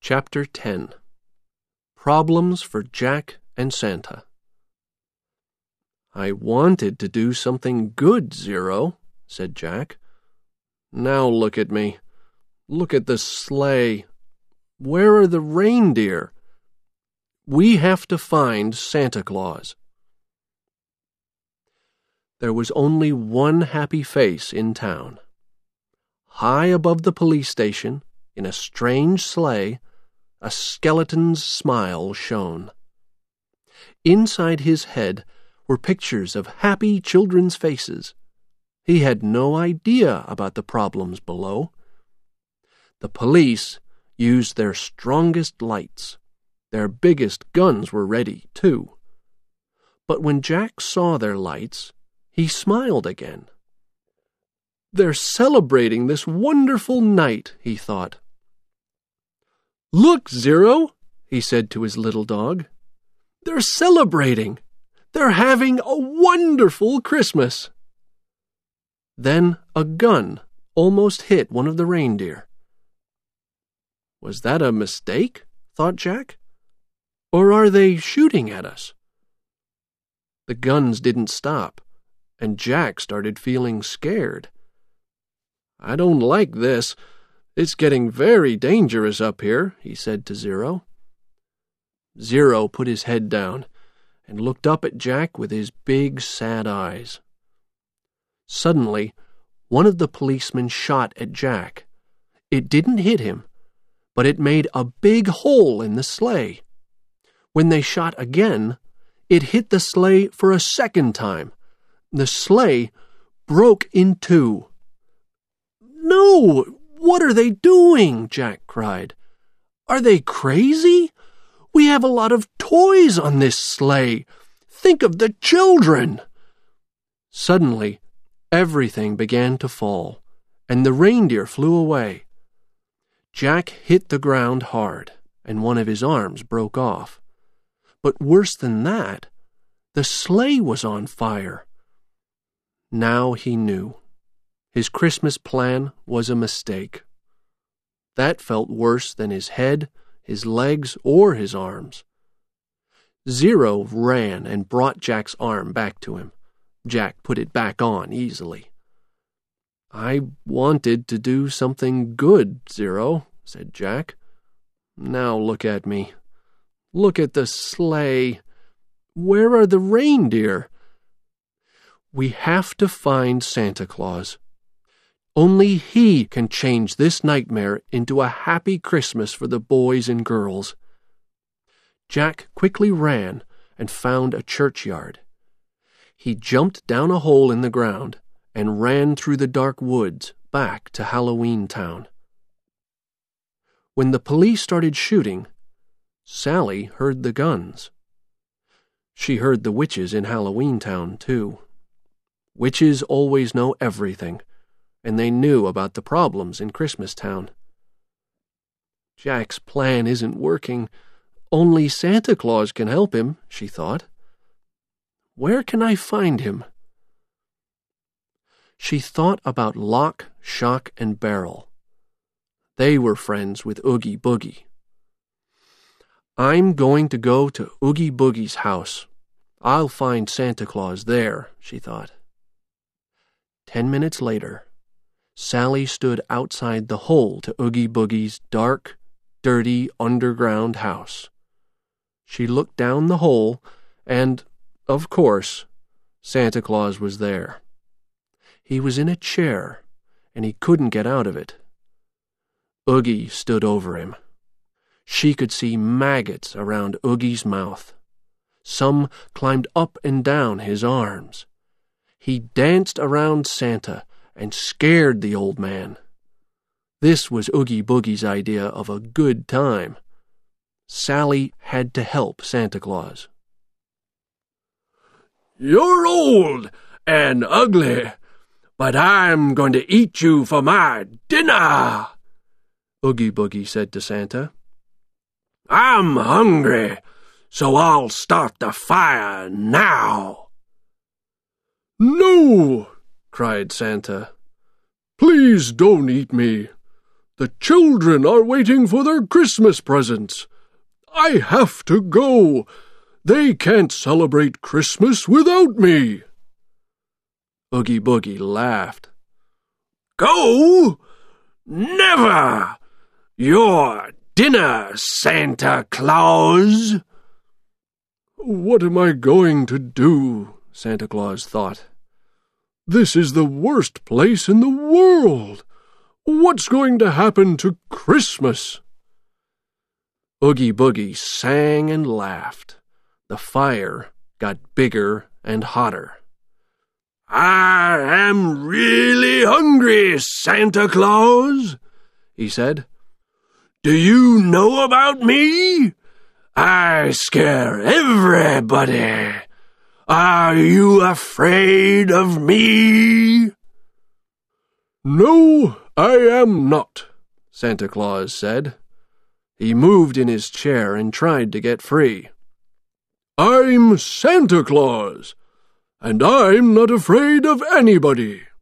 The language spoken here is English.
Chapter 10. Problems for Jack and Santa. "I wanted to do something good, Zero," said Jack. "Now look at me. Look at the sleigh. Where are the reindeer? We have to find Santa Claus." There was only one happy face in town. High above the police station, in a strange sleigh, a skeleton's smile shone. Inside his head were pictures of happy children's faces. He had no idea about the problems below. The police used their strongest lights. Their biggest guns were ready, too. But when Jack saw their lights, he smiled again. "They're celebrating this wonderful night," he thought. "Look, Zero," he said to his little dog. "They're celebrating. They're having a wonderful Christmas." Then a gun almost hit one of the reindeer. "Was that a mistake?" thought Jack. "Or are they shooting at us?" The guns didn't stop, and Jack started feeling scared. "I don't like this. It's getting very dangerous up here," he said to Zero. Zero put his head down and looked up at Jack with his big, sad eyes. Suddenly, one of the policemen shot at Jack. It didn't hit him, but it made a big hole in the sleigh. When they shot again, it hit the sleigh for a second time. The sleigh broke in two. "No! What are they doing?" Jack cried. "Are they crazy? We have a lot of toys on this sleigh. Think of the children!" Suddenly, everything began to fall, and the reindeer flew away. Jack hit the ground hard, and one of his arms broke off. But worse than that, the sleigh was on fire. Now he knew. His Christmas plan was a mistake. That felt worse than his head, his legs, or his arms. Zero ran and brought Jack's arm back to him. Jack put it back on easily. "I wanted to do something good, Zero," said Jack. "Now look at me. Look at the sleigh. Where are the reindeer? We have to find Santa Claus. Only he can change this nightmare into a happy Christmas for the boys and girls." Jack quickly ran and found a churchyard. He jumped down a hole in the ground and ran through the dark woods back to Halloween Town. When the police started shooting, Sally heard the guns. She heard the witches in Halloween Town, too. Witches always know everything, and they knew about the problems in Christmas Town. "Jack's plan isn't working. Only Santa Claus can help him," she thought. "Where can I find him?" She thought about Lock, Shock, and Barrel. They were friends with Oogie Boogie. "I'm going to go to Oogie Boogie's house. I'll find Santa Claus there," she thought. 10 minutes later, Sally stood outside the hole to Oogie Boogie's dark, dirty, underground house. She looked down the hole, and, of course, Santa Claus was there. He was in a chair, and he couldn't get out of it. Oogie stood over him. She could see maggots around Oogie's mouth. Some climbed up and down his arms. He danced around Santa and scared the old man. This was Oogie Boogie's idea of a good time. Sally had to help Santa Claus. "You're old and ugly, but I'm going to eat you for my dinner," Oogie Boogie said to Santa. "I'm hungry, so I'll start the fire now." "No!" cried Santa. "Please don't eat me. The children are waiting for their Christmas presents. I have to go. They can't celebrate Christmas without me." Oogie Boogie laughed. "Go? Never! Your dinner, Santa Claus." "What am I going to do?" Santa Claus thought. "This is the worst place in the world. What's going to happen to Christmas?" Oogie Boogie sang and laughed. The fire got bigger and hotter. "I am really hungry, Santa Claus," he said. "Do you know about me? I scare everybody. Are you afraid of me?" "No, I am not," Santa Claus said. He moved in his chair and tried to get free. "I'm Santa Claus, and I'm not afraid of anybody."